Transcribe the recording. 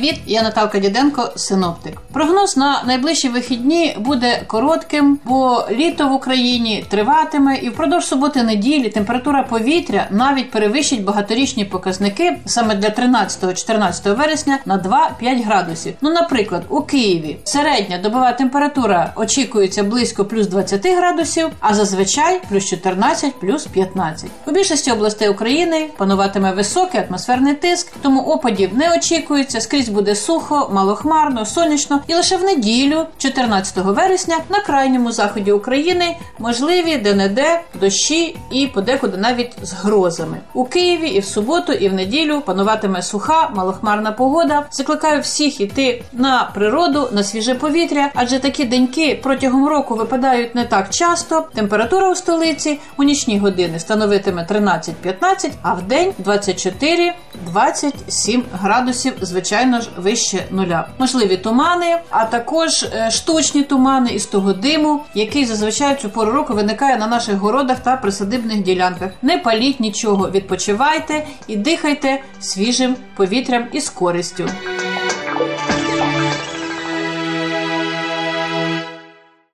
привіт! Я Наталка Діденко, синоптик. Прогноз на найближчі вихідні буде коротким, бо літо в Україні триватиме і впродовж суботи-неділі температура повітря навіть перевищить багаторічні показники саме для 13-14 вересня на 2-5 градусів. Наприклад, у Києві середня добова температура очікується близько плюс 20 градусів, а зазвичай плюс 14, плюс 15. У більшості областей України пануватиме високий атмосферний тиск, тому опадів не очікується, скрізь буде сухо, малохмарно, сонячно, і лише в неділю, 14 вересня, на крайньому заході України можливі де-не-де дощі і подекуди навіть з грозами. У Києві і в суботу, і в неділю пануватиме суха, малохмарна погода. Закликаю всіх іти на природу, на свіже повітря, адже такі деньки протягом року випадають не так часто. Температура у столиці у нічні години становитиме 13-15, а в день 24-27 градусів, звичайно ж, вище нуля. Можливі тумани, а також штучні тумани із того диму, який зазвичай в цю пору року виникає на наших городах та присадибних ділянках. Не паліть нічого, відпочивайте і дихайте свіжим повітрям із користю.